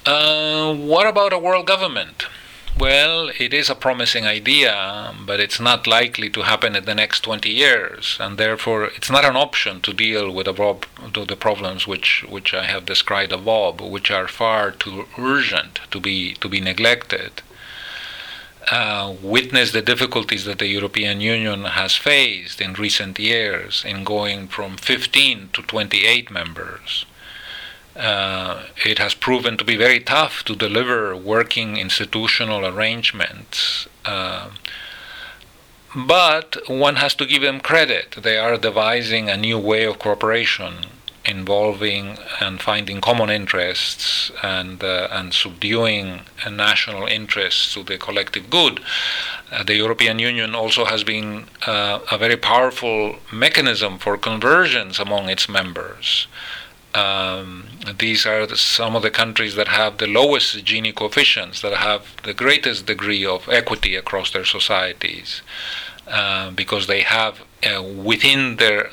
What about a world government? Well, it is a promising idea, but it's not likely to happen in the next 20 years, and therefore it's not an option to deal with the problems which I have described above, which are far too urgent to be neglected. Witness the difficulties that the European Union has faced in recent years in going from 15 to 28 members. It has proven to be very tough to deliver working institutional arrangements, but one has to give them credit. They are devising a new way of cooperation involving and finding common interests and subduing national interests to the collective good. The European Union also has been a very powerful mechanism for convergence among its members. These are some of the countries that have the lowest Gini coefficients, that have the greatest degree of equity across their societies, because they have within their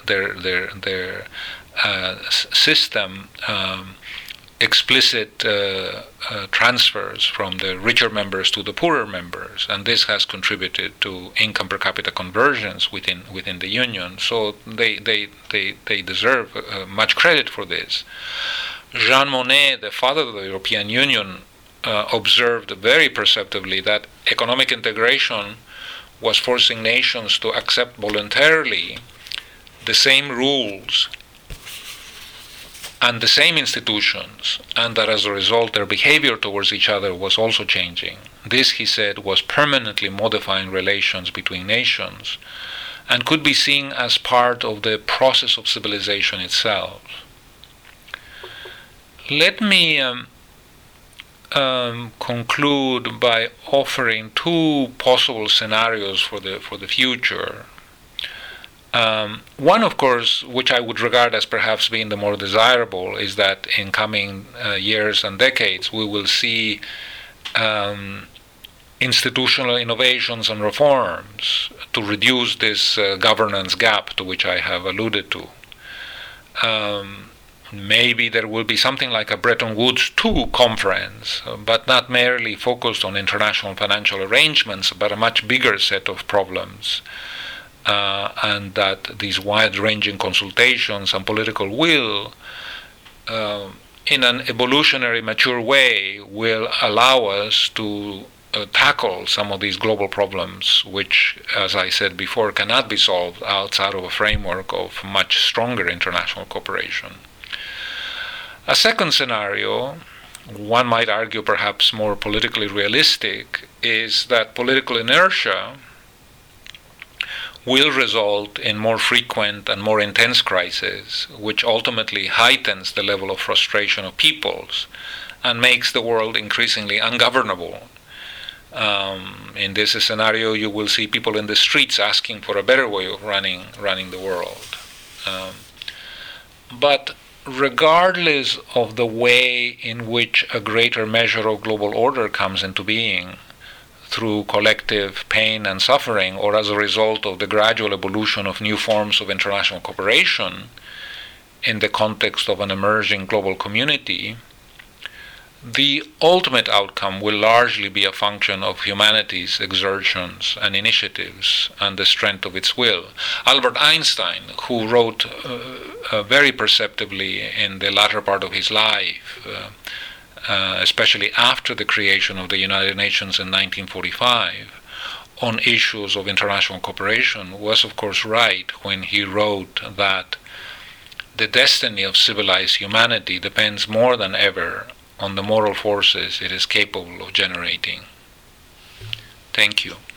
system explicit transfers from the richer members to the poorer members, and this has contributed to income per capita convergence within the union. So they deserve much credit for this. Jean Monnet, the father of the European Union, observed very perceptibly that economic integration was forcing nations to accept voluntarily the same rules and the same institutions, and that as a result their behavior towards each other was also changing. This, he said, was permanently modifying relations between nations and could be seen as part of the process of civilization itself. Let me conclude by offering two possible scenarios for the future. One, of course, which I would regard as perhaps being the more desirable, is that in coming years and decades we will see institutional innovations and reforms to reduce this governance gap to which I have alluded to. Maybe there will be something like a Bretton Woods II conference, but not merely focused on international financial arrangements, but a much bigger set of problems. And that these wide-ranging consultations and political will, in an evolutionary, mature way, will allow us to tackle some of these global problems, which, as I said before, cannot be solved outside of a framework of much stronger international cooperation. A second scenario, one might argue perhaps more politically realistic, is that political inertia will result in more frequent and more intense crises, which ultimately heightens the level of frustration of peoples and makes the world increasingly ungovernable. In this scenario, you will see people in the streets asking for a better way of running the world. But regardless of the way in which a greater measure of global order comes into being, through collective pain and suffering, or as a result of the gradual evolution of new forms of international cooperation in the context of an emerging global community, the ultimate outcome will largely be a function of humanity's exertions and initiatives and the strength of its will. Albert Einstein, who wrote very perceptibly in the latter part of his life, especially after the creation of the United Nations in 1945, on issues of international cooperation, was of course right when he wrote that the destiny of civilized humanity depends more than ever on the moral forces it is capable of generating. Thank you.